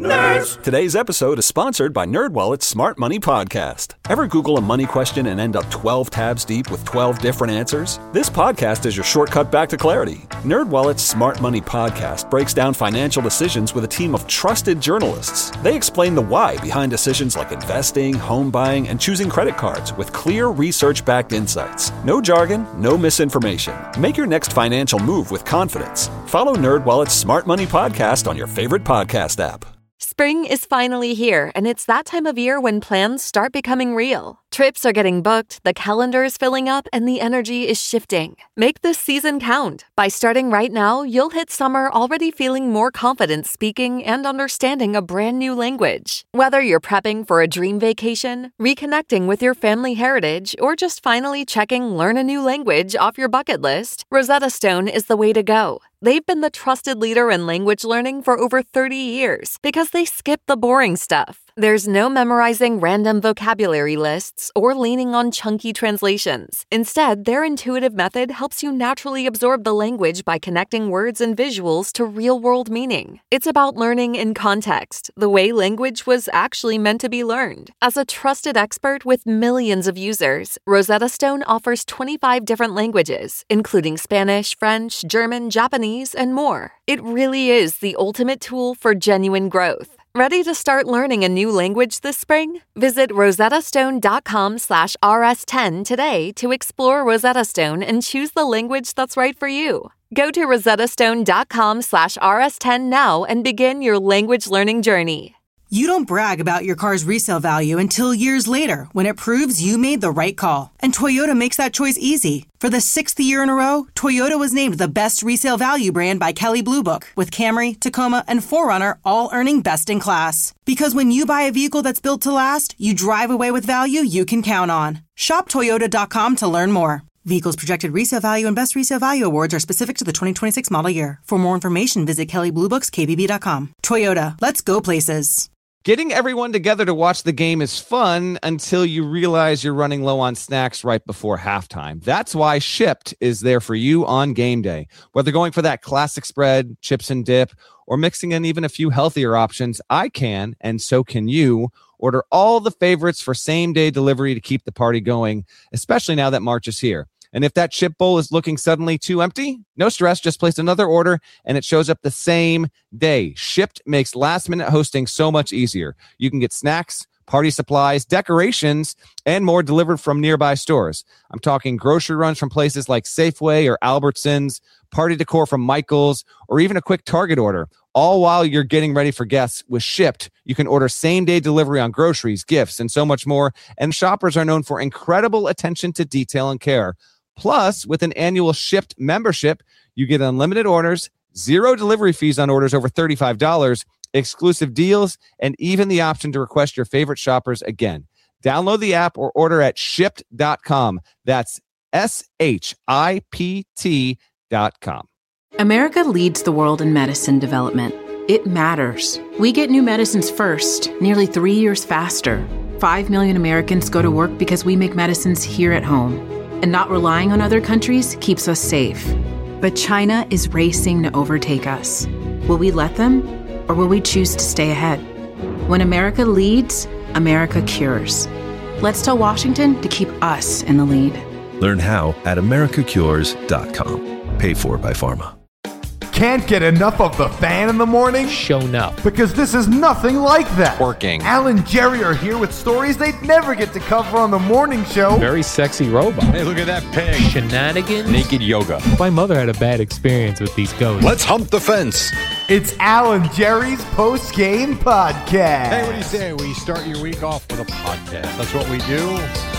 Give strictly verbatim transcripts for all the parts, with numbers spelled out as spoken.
Nerds! Today's episode is sponsored by NerdWallet's Smart Money Podcast. Ever Google a money question and end up twelve tabs deep with twelve different answers? This podcast is your shortcut back to clarity. NerdWallet's Smart Money Podcast breaks down financial decisions with a team of trusted journalists. They explain the why behind decisions like investing, home buying, and choosing credit cards with clear research-backed insights. No jargon, no misinformation. Make your next financial move with confidence. Follow NerdWallet's Smart Money Podcast on your favorite podcast app. Spring is finally here, and it's that time of year when plans start becoming real. Trips are getting booked, the calendar is filling up, and the energy is shifting. Make this season count. By starting right now, you'll hit summer already feeling more confident speaking and understanding a brand new language. Whether you're prepping for a dream vacation, reconnecting with your family heritage, or just finally checking learn a new language off your bucket list, Rosetta Stone is the way to go. They've been the trusted leader in language learning for over thirty years because they skip the boring stuff. There's no memorizing random vocabulary lists or leaning on chunky translations. Instead, their intuitive method helps you naturally absorb the language by connecting words and visuals to real-world meaning. It's about learning in context, the way language was actually meant to be learned. As a trusted expert with millions of users, Rosetta Stone offers twenty-five different languages, including Spanish, French, German, Japanese, and more. It really is the ultimate tool for genuine growth. Ready to start learning a new language this spring? Visit rosettastone.com slash rs10 today to explore Rosetta Stone and choose the language that's right for you. Go to rosettastone.com slash rs10 now and begin your language learning journey. You don't brag about your car's resale value until years later when it proves you made the right call. And Toyota makes that choice easy. For the sixth year in a row, Toyota was named the best resale value brand by Kelley Blue Book, with Camry, Tacoma, and four runner all earning best in class. Because when you buy a vehicle that's built to last, you drive away with value you can count on. Shop Toyota dot com to learn more. Vehicles projected resale value and best resale value awards are specific to the twenty twenty-six model year. For more information, visit Kelley Blue Books K B B dot com. Toyota, let's go places. Getting everyone together to watch the game is fun until you realize you're running low on snacks right before halftime. That's why Shipt is there for you on game day. Whether going for that classic spread, chips and dip, or mixing in even a few healthier options, I can, and so can you, order all the favorites for same-day delivery to keep the party going, especially now that March is here. And if that chip bowl is looking suddenly too empty, no stress, just place another order and it shows up the same day. Shipt makes last-minute hosting so much easier. You can get snacks, party supplies, decorations, and more delivered from nearby stores. I'm talking grocery runs from places like Safeway or Albertsons, party decor from Michael's, or even a quick Target order. All while you're getting ready for guests. With Shipt, you can order same-day delivery on groceries, gifts, and so much more. And shoppers are known for incredible attention to detail and care. Plus, with an annual Shipt membership, you get unlimited orders, zero delivery fees on orders over thirty-five dollars, exclusive deals, and even the option to request your favorite shoppers again. Download the app or order at shipt dot com. That's S H I P T dot com. America leads the world in medicine development. It matters. We get new medicines first, nearly three years faster. Five million Americans go to work because we make medicines here at home. And not relying on other countries keeps us safe. But China is racing to overtake us. Will we let them, or will we choose to stay ahead? When America leads, America cures. Let's tell Washington to keep us in the lead. Learn how at america cures dot com. Paid for by Pharma. Can't get enough of the fan in the morning? Shown up. Because this is nothing like that. Working. Al and Jerry are here with stories they'd never get to cover on the morning show. Very sexy robot. Hey, look at that pig. Shenanigans. Naked yoga. My mother had a bad experience with these ghosts. Let's hump the fence. It's Al and Jerry's post-game podcast. Hey, what do you say? We start your week off with a podcast. That's what we do.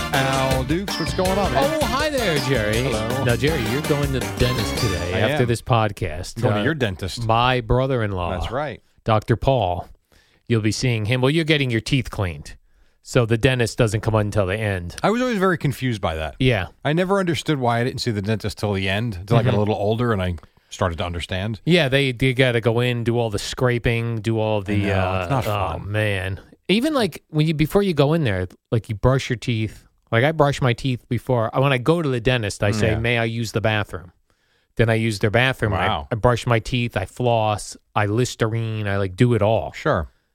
Al Dukes, what's going on, man? Oh, hi there, Jerry. Hello. Now, Jerry, you're going to the dentist today I after am. this podcast. Going Uh, to your dentist. My brother-in-law. That's right. Doctor Paul. You'll be seeing him. Well, you're getting your teeth cleaned. So the dentist doesn't come on until the end. I was always very confused by that. Yeah. I never understood why I didn't see the dentist till the end, until Mm-hmm. I got a little older and I started to understand. Yeah, they, they got to go in, do all the scraping, do all the... I know, uh, it's not oh, fun. man. Even like when you before you go in there, like you brush your teeth. Like I brush my teeth before. When I go to the dentist, I say, Yeah. may I use the bathroom? Then I use their bathroom. Wow. I, I brush my teeth. I floss. I Listerine. I like do it all. Sure.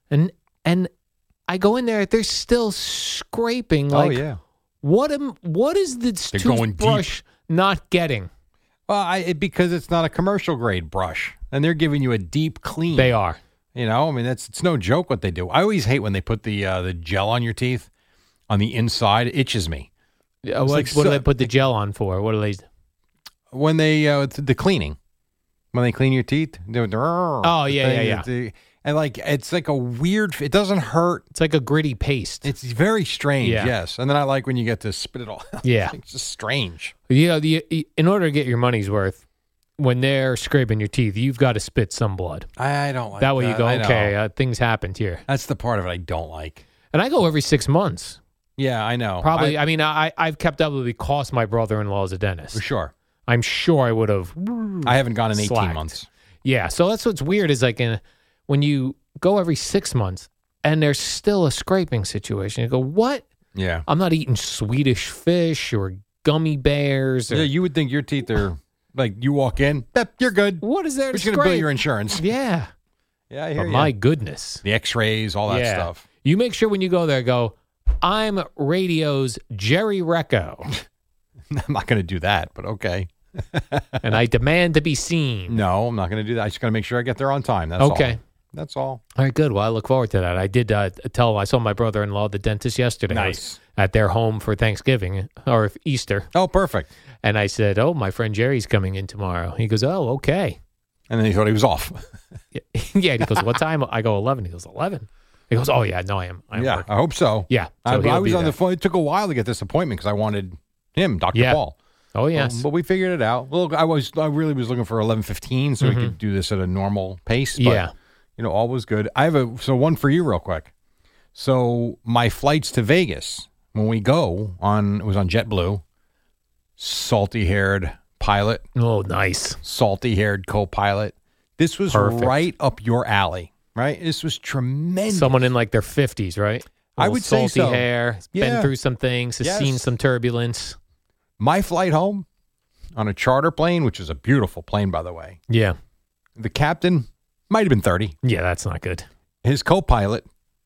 And and I go in there, they're still scraping. Like, oh yeah. What am? What is this They're going toothbrush not getting? Well, I, it, because it's not a commercial grade brush, and they're giving you a deep clean. They are. You know, I mean, that's it's no joke what they do. I always hate when they put the uh, the gel on your teeth on the inside. It itches me. Uh, what like what so- do they put the gel on for? What do they? When they uh, it's the cleaning, when they clean your teeth. Oh Oh, yeah, yeah, yeah. And like it's like a weird. It doesn't hurt. It's like a gritty paste. It's very strange. Yeah. Yes, and then I like when you get to spit it all out. Yeah. It's just strange. You know, the, in order to get your money's worth, when they're scraping your teeth, you've got to spit some blood. I, I don't like that way. You go, I know. okay, uh, things happened here. That's the part of it I don't like. And I go every six months. Yeah, I know. Probably. I, I, mean, I I've kept up with it because my brother-in-law is a dentist. for sure. I'm sure I would have. I haven't gone in eighteen slacked. months. Yeah, so that's what's weird is like in, when you go every six months and there's still a scraping situation. You go, what? Yeah. I'm not eating Swedish fish or gummy bears. Or, Yeah, you would think your teeth are like you walk in, "Yep, you're good. what is there We're to just going to bill scrape? your insurance. Yeah, Yeah, I hear but you. my goodness. The X-rays, all that Yeah. stuff. You make sure when you go there, go, I'm radio's Jerry Recco, I'm not going to do that, but okay. and I demand to be seen. No, I'm not going to do that. I just got to make sure I get there on time. That's all. Okay. That's all. All right, good. Well, I look forward to that. I did uh, tell I saw my brother-in-law, the dentist, yesterday. I was Nice. at their home for Thanksgiving or Easter. Oh, perfect. And I said, oh, my friend Jerry's coming in tomorrow. He goes, oh, okay. And then he thought he was off. Yeah. He goes, what time? I go, eleven. He goes, eleven. He goes, oh, yeah, no, I am. I am yeah, working. I hope so. Yeah. I, So he'll I was be on there. the phone. It took a while to get this appointment because I wanted him, Doctor Yeah. Paul. Oh, yes. Um, but we figured it out. Well, I was I really was looking for eleven fifteen so we could do this at a normal pace. But, Mm-hmm. Yeah. you know, all was good. I have a so one for you real quick. So my flights to Vegas when we go on it was on JetBlue. Salty haired pilot, Oh, nice. salty haired co-pilot. This was Perfect. right up your alley. Right? This was tremendous. Someone in like their fifties, right? I Little would say salty so. hair, has been Yeah. through some things, has Yes. seen some turbulence. My flight home on a charter plane, which is a beautiful plane, by the way. Yeah. The captain might have been thirty. Yeah, that's not good. His co-pilot,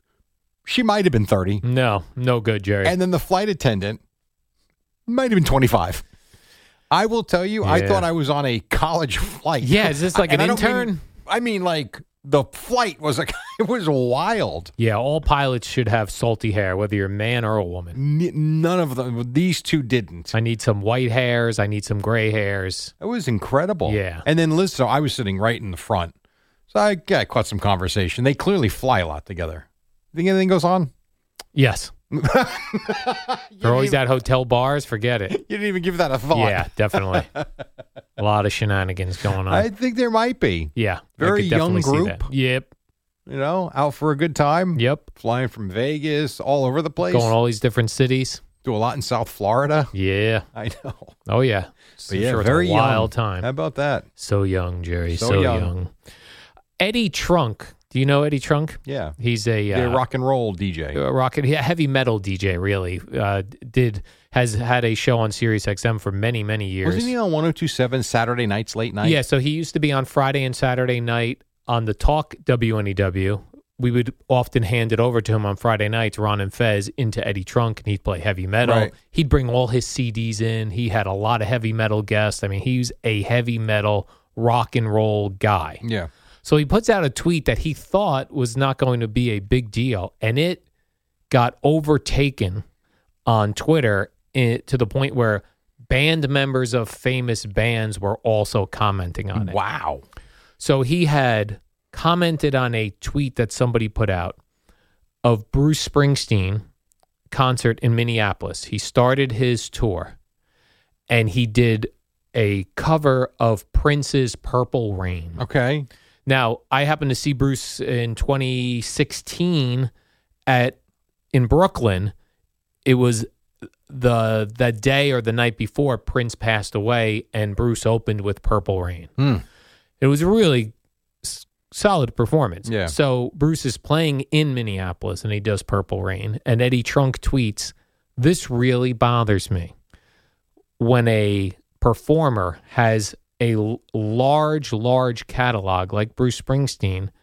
she might have been thirty. No, no good, Jerry. And then the flight attendant might have been twenty-five. I will tell you, I Yeah. thought I was on a college flight. Yeah, is this like And an I don't intern? mean- I mean, like, the flight was like, it was wild. Yeah, all pilots should have salty hair, whether you're a man or a woman. N- none of them, these two didn't. I need some white hairs. I need some gray hairs. It was incredible. Yeah. And then Liz, so I was sitting right in the front. So I, yeah, I caught some conversation. They clearly fly a lot together. Think anything goes on? Yes. They're always at hotel bars. Forget it. You didn't even give that a thought. Yeah, definitely. A lot of shenanigans going on. I think there might be. yeah. I Very could young definitely see group. that. Yep. You know, out for a good time. Yep. Flying from Vegas, all over the place. Going all these different cities. Do a lot in South Florida. Yeah. I know. Oh, yeah. But yeah, sure it's very a wild young. time. How about that? So young, Jerry. So So, young. young. Eddie Trunk. Do you know Eddie Trunk? Yeah. He's a The uh, rock and roll D J. uh, rock and yeah, heavy metal D J. Really, uh, did has had a show on Sirius X M for many many years. Wasn't he on one oh two point seven Saturday nights, late night? Yeah, so he used to be on Friday and Saturday night on the Talk W N E W. We would often hand it over to him on Friday nights, Ron and Fez, into Eddie Trunk, and he'd play heavy metal. Right. He'd bring all his C Ds in. He had a lot of heavy metal guests. I mean, he's a heavy metal rock and roll guy. Yeah. So he puts out a tweet that he thought was not going to be a big deal, and it got overtaken on Twitter in, to the point where band members of famous bands were also commenting on it. Wow. So he had commented on a tweet that somebody put out of Bruce Springsteen concert in Minneapolis. He started his tour, and he did a cover of Prince's Purple Rain. Okay. Now, I happened to see Bruce in twenty sixteen at in Brooklyn. It was the the day or the night before Prince passed away, and Bruce opened with Purple Rain. Hmm. It was a really s- solid performance. Yeah. So Bruce is playing in Minneapolis, and he does Purple Rain. And Eddie Trunk tweets, "This really bothers me when a performer has a l- large, large catalog like Bruce Springsteen.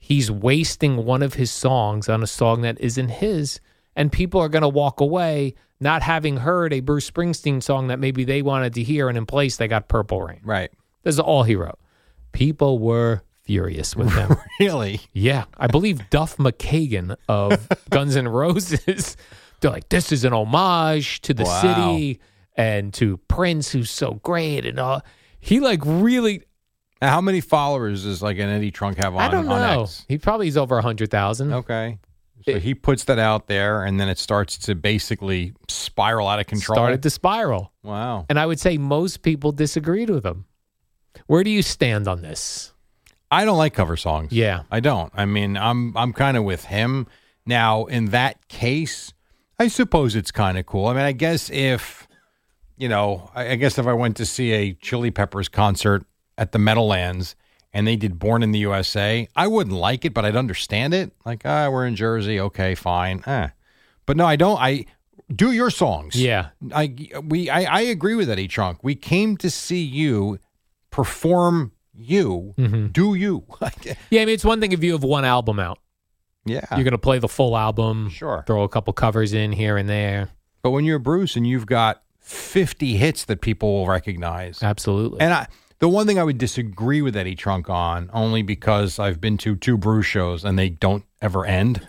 he's wasting one of his songs on a song that isn't his, and people are going to walk away not having heard a Bruce Springsteen song that maybe they wanted to hear, and in place they got Purple Rain. Right. This is all he wrote. People were furious with him. Really? Yeah. I believe Duff McKagan of Guns N' Roses, they're like, this is an homage to the Wow. city and to Prince, who's so great. And all. He like really... Now, how many followers does like an Eddie Trunk have on, I don't on know. X? He probably is over one hundred thousand. Okay. So It- he puts that out there, and then it starts to basically spiral out of control. Started to spiral. Wow. And I would say most people disagreed with him. Where do you stand on this? I don't like cover songs. Yeah. I don't. I mean, I'm I'm kind of with him. Now, in that case, I suppose it's kind of cool. I mean, I guess if, you know, I, I guess if I went to see a Chili Peppers concert at the Meadowlands and they did Born in the U S A, I wouldn't like it, but I'd understand it. Like, ah, we're in Jersey. Okay, fine. Eh. But no, I don't. I do your songs. Yeah. I we I, I agree with Eddie Trunk. We came to see you perform you, Mm-hmm. do you. Yeah, I mean, it's one thing if you have one album out. Yeah. You're going to play the full album. Sure. Throw a couple covers in here and there. But when you're Bruce and you've got fifty hits that people will recognize. Absolutely. And I, the one thing I would disagree with Eddie Trunk on, only because I've been to two Bruce shows and they don't ever end,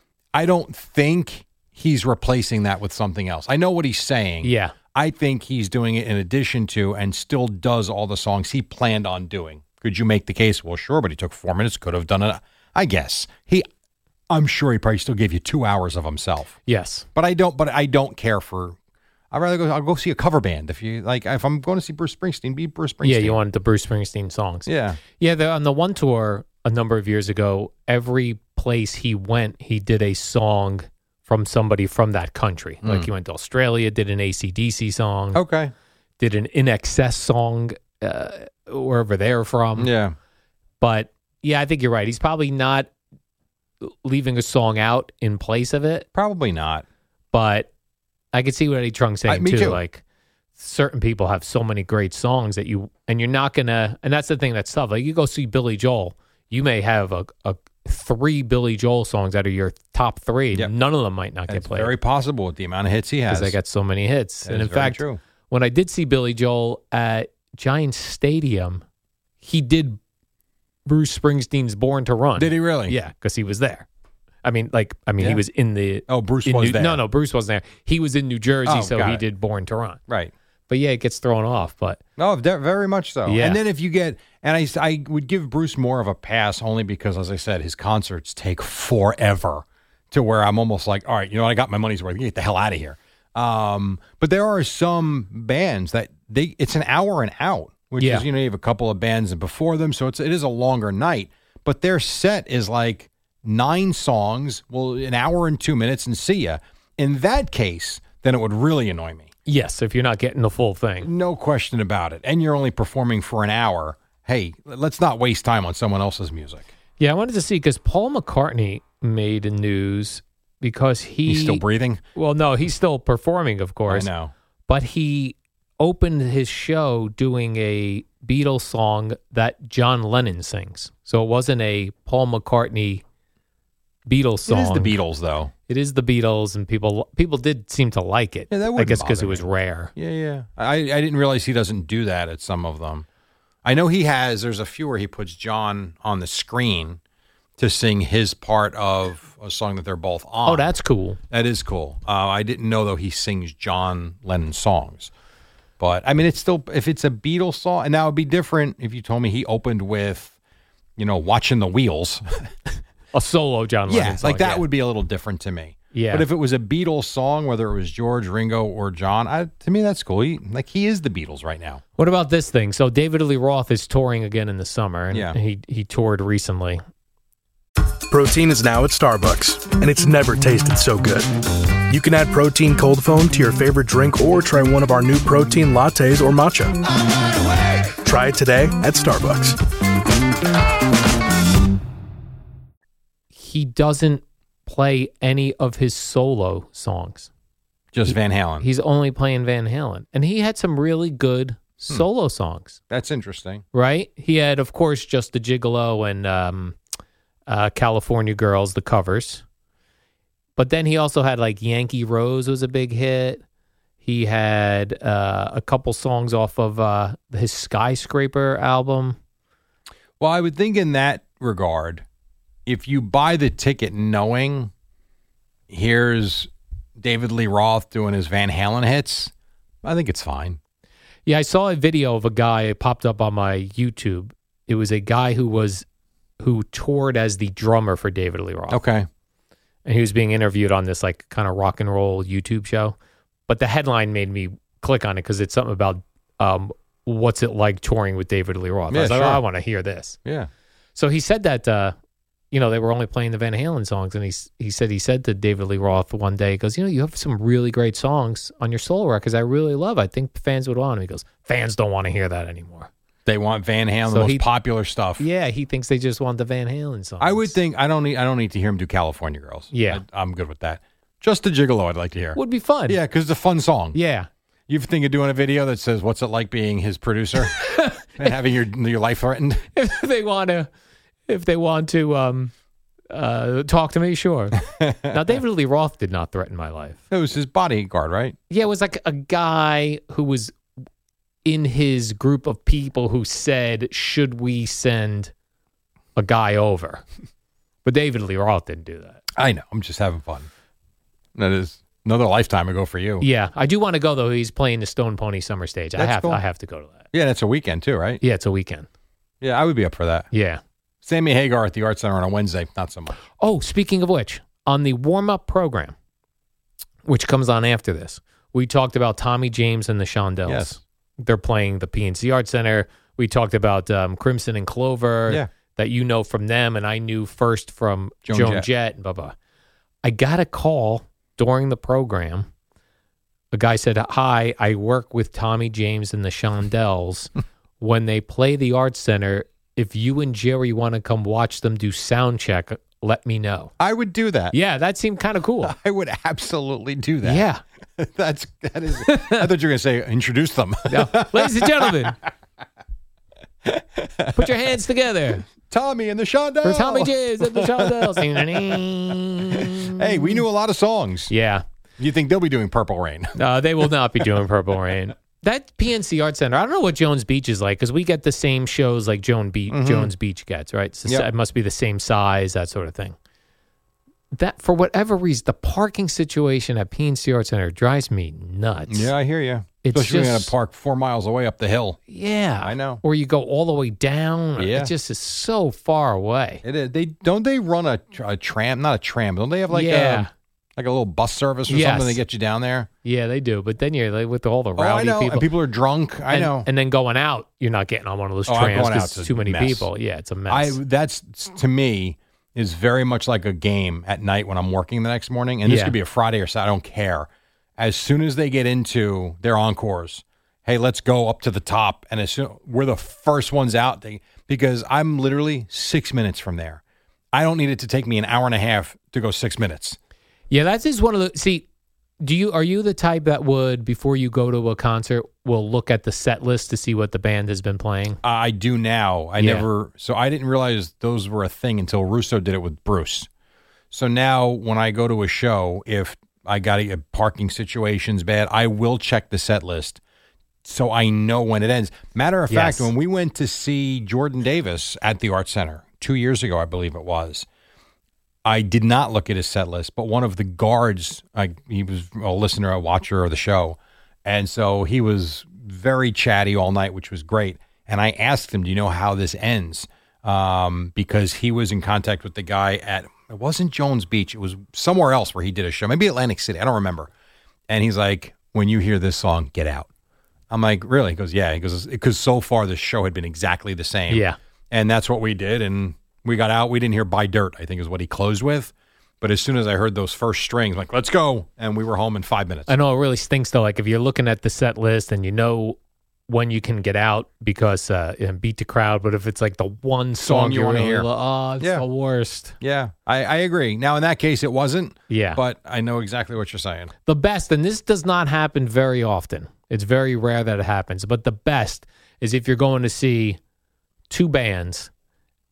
I don't think he's replacing that with something else. I know what he's saying. Yeah. I think he's doing it in addition to and still does all the songs he planned on doing. Could you make the case? Well, sure, but he took four minutes, could have done it. I guess. He I'm sure he probably still gave you two hours of himself. Yes. But I don't but I don't care for I'd rather go I'll go see a cover band. If you like if I'm going to see Bruce Springsteen, be Bruce Springsteen. Yeah, you wanted the Bruce Springsteen songs. Yeah. Yeah, the, on the one tour a number of years ago, every place he went, he did a song from somebody from that country. Mm. Like he went to Australia, did an A C D C song, Okay. did an In Excess song, uh, wherever they're from. Yeah. But yeah, I think you're right. He's probably not leaving a song out in place of it, Probably not. but I could see what Eddie Trunk's saying I- me too. too. Like certain people have so many great songs that you, and you're not gonna, and that's the thing that's tough. Like you go see Billy Joel, you may have a, a three Billy Joel songs out of your top three. Yep. None of them might not get It's played very possible with the amount of hits he has. because they got so many hits. That and is in very fact, true. when I did see Billy Joel at Giants Stadium, he did Bruce Springsteen's "Born to Run." Did he really? Yeah, because he was there. I mean, like, I mean, Yeah. he was in the. Oh, Bruce in was New- there. No, no, Bruce wasn't there. He was in New Jersey, Oh, so got he it. did "Born to Run." Right. But yeah, it gets thrown off. But No, de- very much so. Yeah. And then if you get, and I, I would give Bruce more of a pass only because, as I said, his concerts take forever to where I'm almost like, all right, you know, I got my money's worth. Get the hell out of here. Um, but there are some bands that they, it's an hour and out, which Yeah. is, you know, you have a couple of bands before them. So it's, it is a longer night, but their set is like nine songs, well, an hour and two minutes and see ya. In that case, then it would really annoy me. yes, if you're not getting the full thing, No question about it. And you're only performing for an hour. Hey, let's not waste time on someone else's music. yeah, I wanted to see because Paul McCartney made news because he He's still breathing. Well, no, he's still performing, of I course. know. But he opened his show doing a Beatles song that John Lennon sings. So it wasn't a Paul McCartney Beatles song. It is the Beatles, though. It is the Beatles, and people people did seem to like it. Yeah, that I wouldn't guess because bother it was me. rare. Yeah, yeah. I, I didn't realize he doesn't do that at some of them. I know he has. There's a few where he puts John on the screen to sing his part of a song that they're both on. Oh, that's cool. That is cool. Uh, I didn't know, though, he sings John Lennon songs. But, I mean, it's still, if it's a Beatles song, and that would be different if you told me he opened with, you know, Watching the Wheels. A solo John Lennon Yeah, song. like that yeah. would be a little different to me. Yeah. But if it was a Beatles song, whether it was George, Ringo, or John, I, to me that's cool. He, like he is the Beatles right now. What about this thing? So David Lee Roth is touring again in the summer, and Yeah. he he toured recently. Protein is now at Starbucks, and it's never tasted so good. You can add protein cold foam to your favorite drink or try one of our new protein lattes or matcha. Try it today at Starbucks. He doesn't play any of his solo songs. Just Van Halen. He's only playing Van Halen. And he had some really good solo songs, That's interesting. right? He had, of course, Just the Gigolo and um, uh, California Girls, the covers. But then he also had like Yankee Rose was a big hit. He had uh, a couple songs off of uh, his Skyscraper album. Well, I would think in that regard, if you buy the ticket knowing here's David Lee Roth doing his Van Halen hits, I think it's fine. Yeah, I saw a video of a guy, it popped up on my YouTube. It was a guy who was who toured as the drummer for David Lee Roth. Okay. And he was being interviewed on this like kind of rock and roll YouTube show. But the headline made me click on it because it's something about um, what's it like touring with David Lee Roth. Yeah, I was like, sure. oh, I want to hear this. Yeah. So he said that, uh, you know, they were only playing the Van Halen songs. And he, he said he said to David Lee Roth one day, he goes, you know, you have some really great songs on your solo records I really love. I think fans would want them. He goes, fans don't want to hear that anymore. They want Van Halen, So the most he- popular stuff. Yeah, he thinks they just want the Van Halen songs. I would think I don't need I don't need to hear him do California Girls. Yeah. I, I'm good with that. Just the Gigolo I'd like to hear. Would be fun. Yeah, because it's a fun song. Yeah. You think of doing a video that says, what's it like being his producer and having your your life threatened? If they want to, if they want to um, uh, talk to me, sure. Now, David Lee Roth did not threaten my life. It was his bodyguard, right? Yeah, it was like a guy who was in his group of people who said, should we send a guy over? But David Lee Roth didn't do that. I know. I'm just having fun. That is another lifetime ago for you. Yeah, I do want to go, though. He's playing the Stone Pony Summer Stage. I That's have cool. I have to go to that. Yeah, and it's a weekend too, right? Yeah, it's a weekend. Yeah, I would be up for that. Yeah. Sammy Hagar at the Art Center on a Wednesday, not so much. Oh, speaking of which, on the warm-up program, which comes on after this, we talked about Tommy James and the Shondells. Yes. They're playing the P N C Art Center. We talked about um, Crimson and Clover Yeah. that you know from them, and I knew first from Joan Joan, Jett. Jett. and blah, blah. I got a call during the program. A guy said, hi, I work with Tommy James and the Shondells. When they play the Art Center, if you and Jerry want to come watch them do sound check, let me know. I would do that. Yeah, that seemed kind of cool. I would absolutely do that. Yeah. That's that is I thought you were gonna say introduce them. Now, ladies and gentlemen, put your hands together Tommy and the Shondells. for Tommy James and the Shondells. Hey, we knew a lot of songs. Yeah. You think they'll be doing Purple Rain? Uh, they will not be doing Purple Rain. That P N C Art Center, I don't know what Jones Beach is like because we get the same shows like Joan Be- Mhm. Jones Beach gets, right? It's the Yep. sa- It must be the same size, that sort of thing. That, for whatever reason, the parking situation at P N C Art Center drives me nuts. Yeah, I hear you. It's Especially when you just- gotta park four miles away up the hill. Yeah. I know. Or you go all the way down. Yeah. It just is so far away. It is. They don't they run a, a tram? Not a tram. Don't they have like Yeah. a like a little bus service or Yes. something to get you down there? Yeah, they do. But then you're like, with all the Oh, I rowdy know. people. And people are drunk. I and, know. And then going out, you're not getting on one of those Oh, I'm trams going because out's a it's too many mess. people. Yeah, it's a mess. I that's to me is very much like a game at night when I'm working the next morning, and this Yeah. could be a Friday or Saturday. I don't care. As soon as they get into their encores, hey, let's go up to the top, and as soon we're the first ones out, they because I'm literally six minutes from there. I don't need it to take me an hour and a half to go six minutes. Yeah, that is one of the. See, do you are you the type that would before you go to a concert will look at the set list to see what the band has been playing? I do now. I Yeah. never, so I didn't realize those were a thing until Russo did it with Bruce. So now when I go to a show, if I got a, a parking situation's bad, I will check the set list so I know when it ends. Matter of Yes. fact, when we went to see Jordan Davis at the Art Center two years ago, I believe it was, I did not look at his set list, but one of the guards, I, he was a listener, a watcher of the show. And so he was very chatty all night, which was great. And I asked him, do you know how this ends? Um, because he was in contact with the guy at, it wasn't Jones Beach. It was somewhere else where he did a show, maybe Atlantic City. I don't remember. And he's like, when you hear this song, get out. I'm like, really? He goes, yeah. He goes, because so far the show had been exactly the same. Yeah. And that's what we did. And we got out. We didn't hear Buy Dirt, I think is what he closed with. But as soon as I heard those first strings, I'm like, let's go. And we were home in five minutes. I know it really stinks though. Like if you're looking at the set list and you know when you can get out because uh, and beat the crowd, but if it's like the one song, Song you you wanna really hear. lo- oh, it's Yeah. the worst. Yeah, I, I agree. Now, in that case, it wasn't. Yeah. But I know exactly what you're saying. The best, and this does not happen very often. It's very rare that it happens, but the best is if you're going to see two bands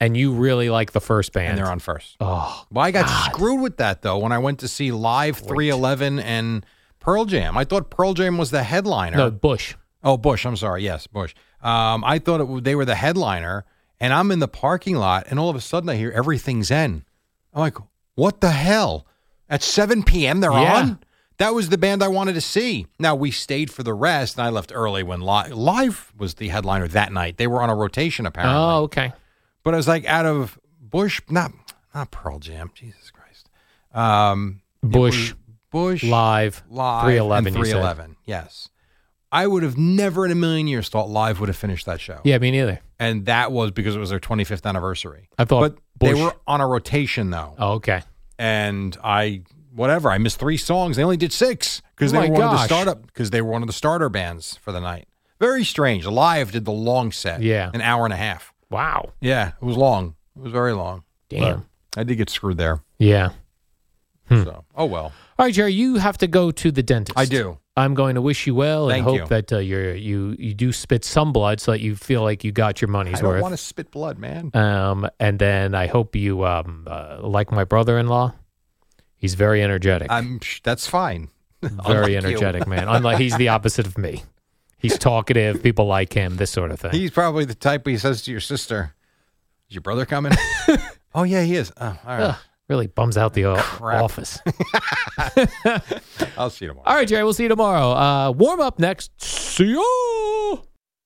and you really like the first band. And they're on first. Oh, well, I got God. screwed with that, though, when I went to see Live three eleven and Pearl Jam. I thought Pearl Jam was the headliner. No, Bush. Oh, Bush. I'm sorry. Yes, Bush. Um, I thought it, they were the headliner, and I'm in the parking lot, and all of a sudden I hear Everything's In. I'm like, what the hell? At seven p.m. they're Yeah. on? That was the band I wanted to see. Now, we stayed for the rest, and I left early when Live, Live was the headliner that night. They were on a rotation, apparently. Oh, okay. But I was like, out of Bush, not not Pearl Jam, Jesus Christ. Um, Bush, Bush, Live, Live, three eleven. and three eleven. Yes, I would have never in a million years thought Live would have finished that show. Yeah, me neither. And that was because it was their twenty-fifth anniversary. I thought, but Bush. they were on a rotation though. Oh, okay. And I, whatever, I missed three songs. They only did six because Oh they my were one of the gosh. startup because they were one of the starter bands for the night. Very strange. Live did the long set. Yeah, an hour and a half. Wow. Yeah, it was long. It was very long. Damn. But I did get screwed there. Yeah. Hmm. So, oh well. All right, Jerry, you have to go to the dentist. I do. I'm going to wish you well and Thank hope you. that uh, you're, you you do spit some blood so that you feel like you got your money's I don't worth. want to spit blood, man. Um, and then I hope you um, uh, like my brother-in-law. He's very energetic. I'm. That's fine. Very Unlike you. energetic, man. Unlike he's the opposite of me. He's talkative. People like him. This sort of thing. He's probably the type he says to your sister, "Is your brother coming?" Oh yeah, he is. Oh, all right. Ugh, really bums out the o- Crap. office. I'll see you tomorrow. All right, Jerry. We'll see you tomorrow. Uh, warm up next. See you.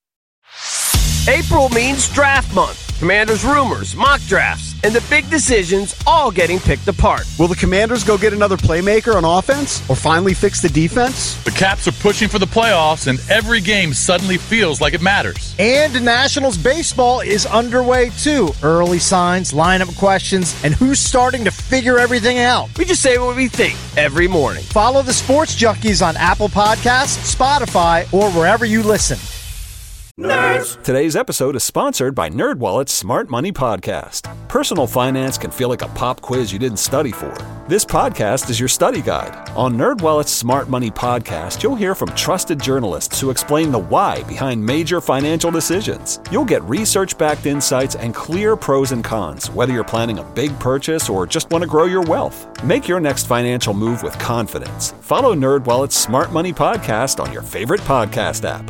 April means draft month. Commanders rumors, mock drafts, and the big decisions all getting picked apart. Will the Commanders go get another playmaker on offense or finally fix the defense? The Caps are pushing for the playoffs, and every game suddenly feels like it matters. And Nationals baseball is underway, too. Early signs, lineup questions, and who's starting to figure everything out. We just say what we think every morning. Follow the Sports Junkies on Apple Podcasts, Spotify, or wherever you listen. Nerds! Today's episode is sponsored by NerdWallet's Smart Money Podcast. Personal finance can feel like a pop quiz you didn't study for. This podcast is your study guide. On NerdWallet's Smart Money Podcast, you'll hear from trusted journalists who explain the why behind major financial decisions. You'll get research-backed insights and clear pros and cons, whether you're planning a big purchase or just want to grow your wealth. Make your next financial move with confidence. Follow NerdWallet's Smart Money Podcast on your favorite podcast app.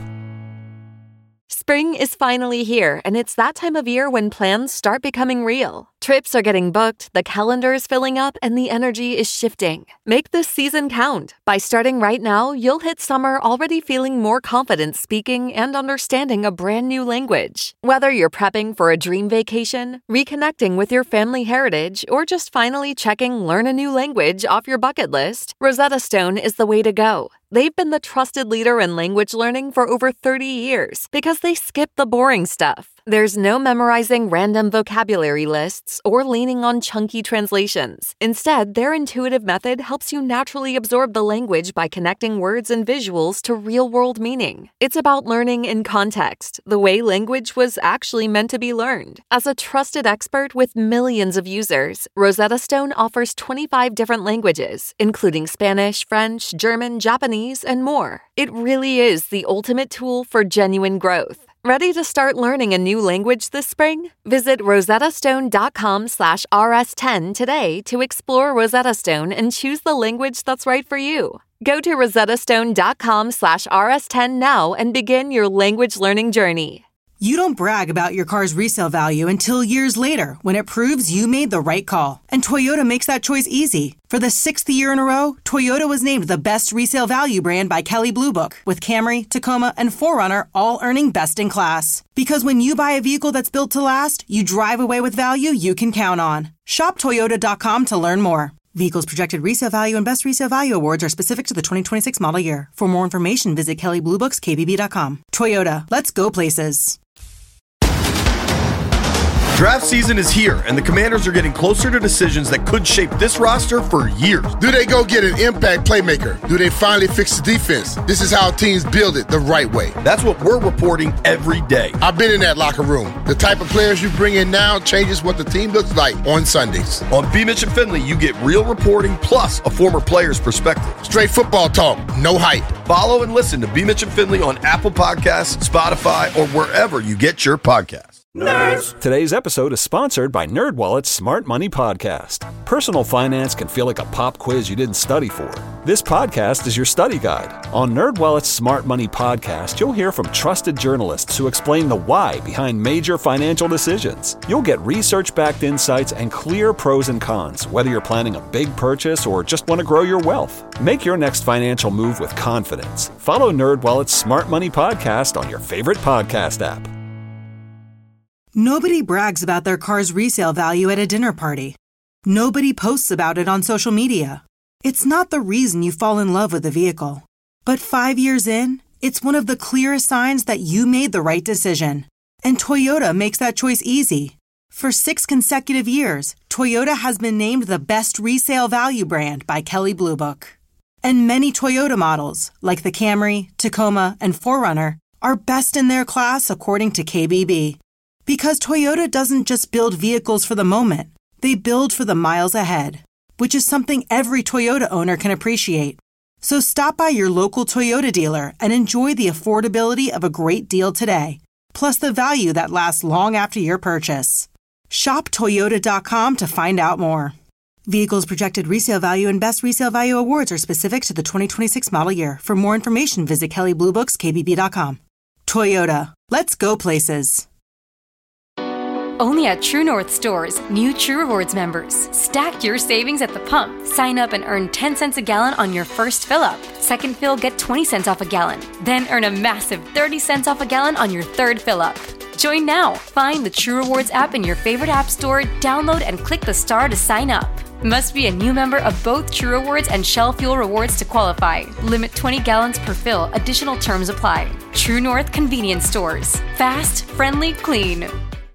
Spring is finally here, and it's that time of year when plans start becoming real. Trips are getting booked, the calendar is filling up, and the energy is shifting. Make this season count. By starting right now, you'll hit summer already feeling more confident speaking and understanding a brand new language. Whether you're prepping for a dream vacation, reconnecting with your family heritage, or just finally checking learn a new language off your bucket list, Rosetta Stone is the way to go. They've been the trusted leader in language learning for over thirty years because they skip the boring stuff. There's no memorizing random vocabulary lists or leaning on chunky translations. Instead, their intuitive method helps you naturally absorb the language by connecting words and visuals to real-world meaning. It's about learning in context, the way language was actually meant to be learned. As a trusted expert with millions of users, Rosetta Stone offers twenty-five different languages, including Spanish, French, German, Japanese, and more. It really is the ultimate tool for genuine growth. Ready to start learning a new language this spring? Visit rosettastone.com slash rs10 today to explore Rosetta Stone and choose the language that's right for you. Go to rosettastone.com slash rs10 now and begin your language learning journey. You don't brag about your car's resale value until years later when it proves you made the right call. And Toyota makes that choice easy. For the sixth year in a row, Toyota was named the best resale value brand by Kelley Blue Book, with Camry, Tacoma, and four runner all earning best in class. Because when you buy a vehicle that's built to last, you drive away with value you can count on. Shop Toyota dot com to learn more. Vehicles projected resale value and best resale value awards are specific to the twenty twenty-six model year. For more information, visit Kelley Blue Books K B B dot com. Toyota, let's go places. Draft season is here, and the Commanders are getting closer to decisions that could shape this roster for years. Do they go get an impact playmaker? Do they finally fix the defense? This is how teams build it the right way. That's what we're reporting every day. I've been in that locker room. The type of players you bring in now changes what the team looks like on Sundays. On B. Mitch and Finley, you get real reporting plus a former player's perspective. Straight football talk, no hype. Follow and listen to B. Mitch and Finley on Apple Podcasts, Spotify, or wherever you get your podcasts. Nerds! Today's episode is sponsored by NerdWallet's Smart Money Podcast. Personal finance can feel like a pop quiz you didn't study for. This podcast is your study guide. On NerdWallet's Smart Money Podcast, you'll hear from trusted journalists who explain the why behind major financial decisions. You'll get research-backed insights and clear pros and cons, whether you're planning a big purchase or just want to grow your wealth. Make your next financial move with confidence. Follow NerdWallet's Smart Money Podcast on your favorite podcast app. Nobody brags about their car's resale value at a dinner party. Nobody posts about it on social media. It's not the reason you fall in love with a vehicle. But five years in, it's one of the clearest signs that you made the right decision. And Toyota makes that choice easy. For six consecutive years, Toyota has been named the best resale value brand by Kelley Blue Book. And many Toyota models, like the Camry, Tacoma, and four runner, are best in their class according to K B B. Because Toyota doesn't just build vehicles for the moment, they build for the miles ahead, which is something every Toyota owner can appreciate. So stop by your local Toyota dealer and enjoy the affordability of a great deal today, plus the value that lasts long after your purchase. Shop Toyota dot com to find out more. Vehicles projected resale value and best resale value awards are specific to the twenty twenty-six model year. For more information, visit Kelley Blue Books K B B dot com. Toyota. Let's go places. Only at True North stores, new True Rewards members. Stack your savings at the pump. Sign up and earn ten cents a gallon on your first fill-up. Second fill, get twenty cents off a gallon. Then earn a massive thirty cents off a gallon on your third fill-up. Join now. Find the True Rewards app in your favorite app store, download and click the star to sign up. Must be a new member of both True Rewards and Shell Fuel Rewards to qualify. Limit twenty gallons per fill. Additional terms apply. True North Convenience Stores. Fast, friendly, clean.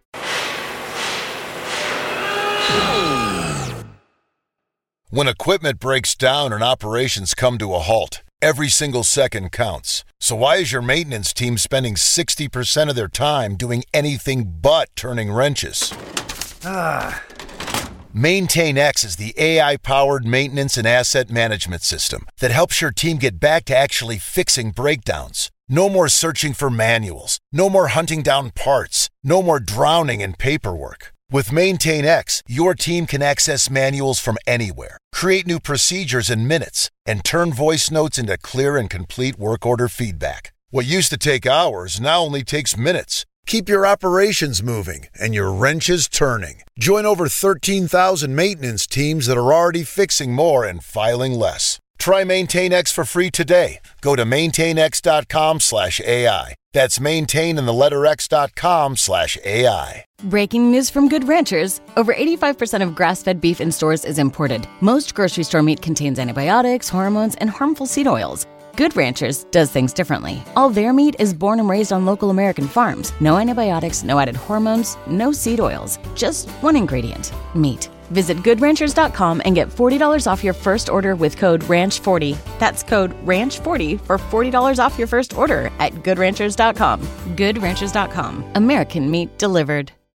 When equipment breaks down and operations come to a halt, every single second counts. So why is your maintenance team spending sixty percent of their time doing anything but turning wrenches? Ah. MaintainX is the A I-powered maintenance and asset management system that helps your team get back to actually fixing breakdowns. No more searching for manuals. No more hunting down parts. No more drowning in paperwork. With MaintainX, your team can access manuals from anywhere, create new procedures in minutes, and turn voice notes into clear and complete work order feedback. What used to take hours now only takes minutes. Keep your operations moving and your wrenches turning. Join over thirteen thousand maintenance teams that are already fixing more and filing less. Try MaintainX for free today. Go to maintainx.com slash AI. That's maintain in the letter x.com slash AI. Breaking news from Good Ranchers. Over eighty-five percent of grass-fed beef in stores is imported. Most grocery store meat contains antibiotics, hormones, and harmful seed oils. Good Ranchers does things differently. All their meat is born and raised on local American farms. No antibiotics, no added hormones, no seed oils. Just one ingredient, meat. Visit good ranchers dot com and get forty dollars off your first order with code ranch forty. That's code ranch forty for forty dollars off your first order at good ranchers dot com. good ranchers dot com. American meat delivered.